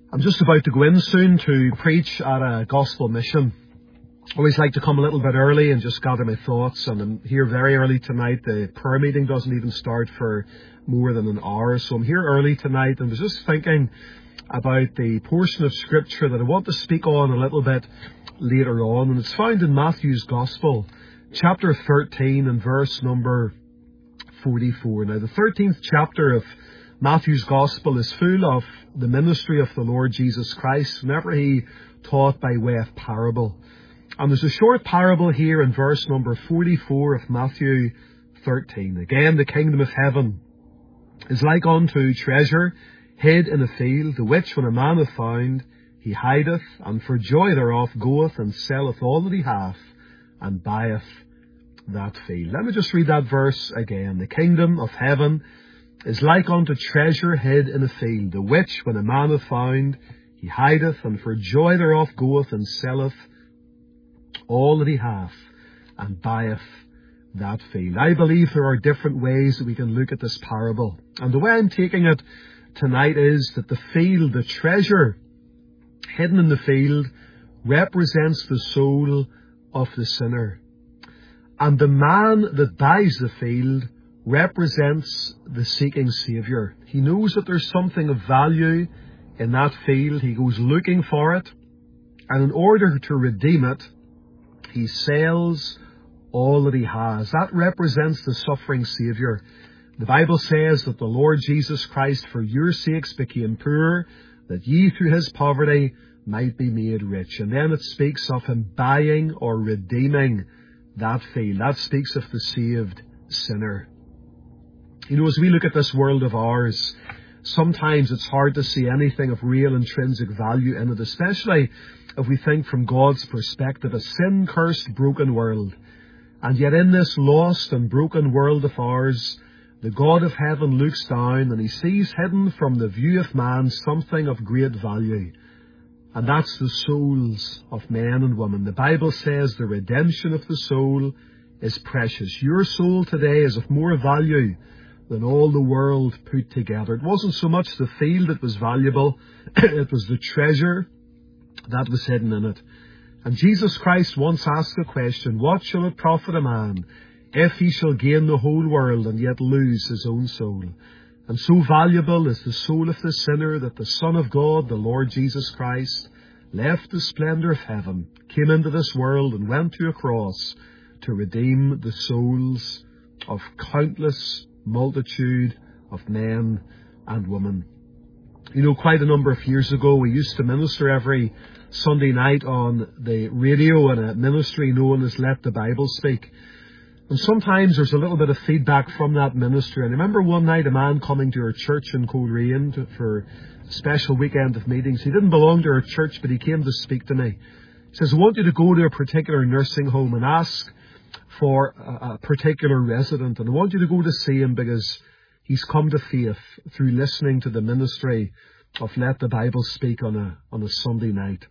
I'm just about to go in soon to preach at a gospel mission. I always like to come a little bit early and just gather my thoughts, and I'm here very early tonight. The prayer meeting doesn't even start for more than an hour, so I'm here early tonight and was just thinking about the portion of scripture that I want to speak on a little bit later on, and it's found in Matthew's Gospel, chapter 13 and verse number 44. Now, the 13th chapter of Matthew's Gospel is full of the ministry of the Lord Jesus Christ whenever he taught by way of parable. And there's a short parable here in verse number 44 of Matthew 13. Again, the kingdom of heaven is like unto treasure hid in a field, the which when a man hath found, he hideth, and for joy thereof goeth and selleth all that he hath, and buyeth that field. Let me just read that verse again. The kingdom of heaven is like unto treasure hid in a field, the which when a man hath found, he hideth, and for joy thereof goeth and selleth all that he hath, and buyeth that field. I believe there are different ways that we can look at this parable. And the way I'm taking it tonight is that the field, the treasure hidden in the field, represents the soul of the sinner. And the man that buys the field represents the seeking Saviour. He knows that there's something of value in that field. He goes looking for it. And in order to redeem it, he sells all that he has. That represents the suffering Saviour. The Bible says that the Lord Jesus Christ for your sakes became poor, that ye through his poverty might be made rich. And then it speaks of him buying or redeeming that field. That speaks of the saved sinner. You know, as we look at this world of ours, sometimes it's hard to see anything of real intrinsic value in it, especially if we think from God's perspective, a sin-cursed, broken world. And yet in this lost and broken world of ours, the God of heaven looks down and he sees hidden from the view of man something of great value. And that's the souls of men and women. The Bible says the redemption of the soul is precious. Your soul today is of more value than all the world put together. It wasn't so much the field that was valuable, it was the treasure that was hidden in it. And Jesus Christ once asked the question, what shall it profit a man if he shall gain the whole world and yet lose his own soul? And so valuable is the soul of the sinner that the Son of God, the Lord Jesus Christ, left the splendour of heaven, came into this world and went to a cross to redeem the souls of countless multitude of men and women. You know, quite a number of years ago, we used to minister every Sunday night on the radio in a ministry known as Let the Bible Speak. And sometimes there's a little bit of feedback from that ministry. And I remember one night a man coming to our church in Coleraine for a special weekend of meetings. He didn't belong to our church, but he came to speak to me. He says, I want you to go to a particular nursing home and ask for a particular resident. And I want you to go to see him because he's come to faith through listening to the ministry of Let the Bible Speak on a Sunday night.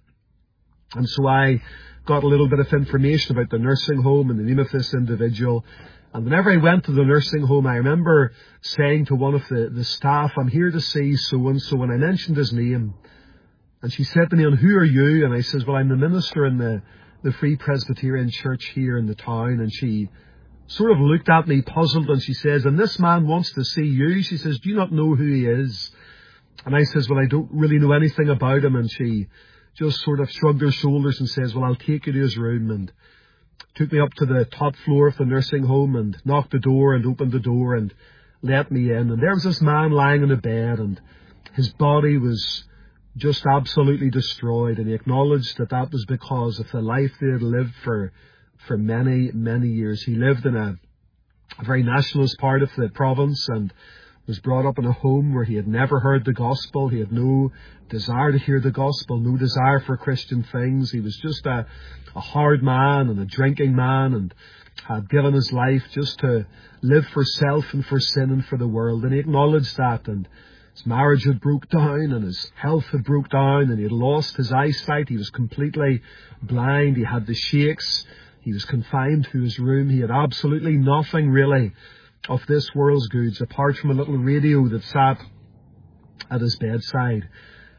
And so I got a little bit of information about the nursing home and the name of this individual. And whenever I went to the nursing home, I remember saying to one of the staff, I'm here to see so-and-so, and I mentioned his name. And she said to me, and who are you? And I says, well, I'm the minister in the Free Presbyterian Church here in the town. And she sort of looked at me puzzled, and she says, and this man wants to see you. She says, do you not know who he is? And I says, well, I don't really know anything about him. And she just sort of shrugged her shoulders and says, well, I'll take you to his room, and took me up to the top floor of the nursing home and knocked the door and opened the door and let me in. And there was this man lying in a bed, and his body was just absolutely destroyed. And he acknowledged that that was because of the life they had lived for many, many years. He lived in a very nationalist part of the province and was brought up in a home where he had never heard the gospel. He had no desire to hear the gospel, no desire for Christian things. He was just a hard man and a drinking man, and had given his life just to live for self and for sin and for the world. And he acknowledged that, and his marriage had broke down and his health had broke down, and he had lost his eyesight. He was completely blind. He had the shakes. He was confined to his room. He had absolutely nothing really of this world's goods apart from a little radio that sat at his bedside.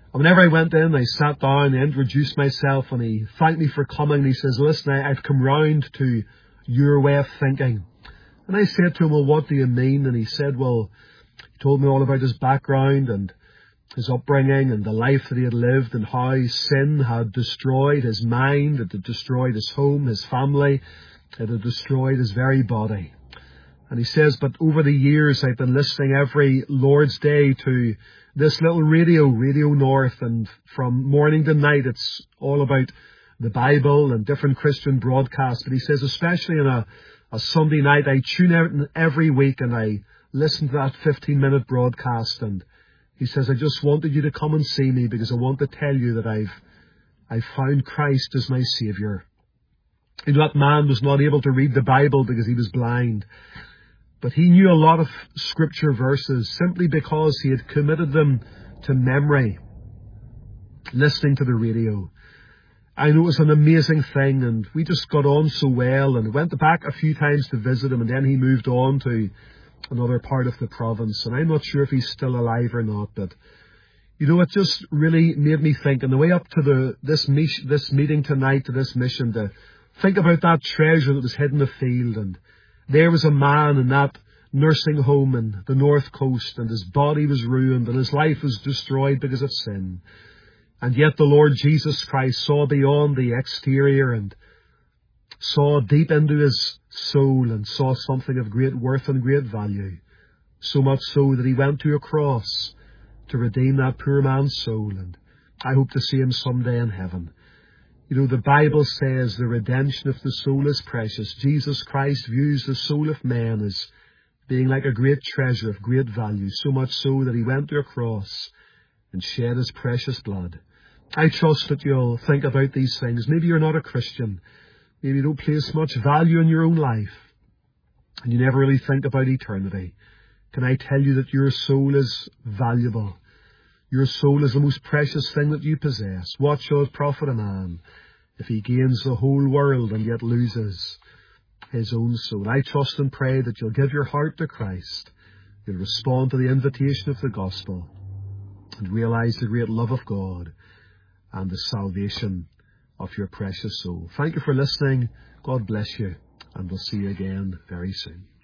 And whenever I went in, I sat down, I introduced myself, and he thanked me for coming. And he says, listen, I've come round to your way of thinking. And I said to him, well, what do you mean? And he said, well, he told me all about his background and his upbringing and the life that he had lived and how sin had destroyed his mind, it had destroyed his home, his family, it had destroyed his very body. And he says, but over the years I've been listening every Lord's Day to this little Radio North, and from morning to night it's all about the Bible and different Christian broadcasts. But he says, especially on a Sunday night, I tune out every week and I listen to that 15-minute broadcast. And he says, I just wanted you to come and see me because I want to tell you that I've found Christ as my Saviour. You know, that man was not able to read the Bible because he was blind. But he knew a lot of scripture verses simply because he had committed them to memory, listening to the radio. I know it was an amazing thing, and we just got on so well, and went back a few times to visit him, and then he moved on to another part of the province. And I'm not sure if he's still alive or not, but you know, it just really made me think on the way up to this meeting tonight, to this mission, to think about that treasure that was hidden in the field. And there was a man in that nursing home in the North Coast, and his body was ruined and his life was destroyed because of sin. And yet the Lord Jesus Christ saw beyond the exterior and saw deep into his soul and saw something of great worth and great value. So much so that he went to a cross to redeem that poor man's soul. And I hope to see him someday in heaven. You know, the Bible says the redemption of the soul is precious. Jesus Christ views the soul of man as being like a great treasure of great value, so much so that he went to a cross and shed his precious blood. I trust that you'll think about these things. Maybe you're not a Christian. Maybe you don't place much value in your own life, and you never really think about eternity. Can I tell you that your soul is valuable? Your soul is the most precious thing that you possess. What shall it profit a man if he gains the whole world and yet loses his own soul? I trust and pray that you'll give your heart to Christ. You'll respond to the invitation of the gospel and realize the great love of God and the salvation of your precious soul. Thank you for listening. God bless you, and we'll see you again very soon.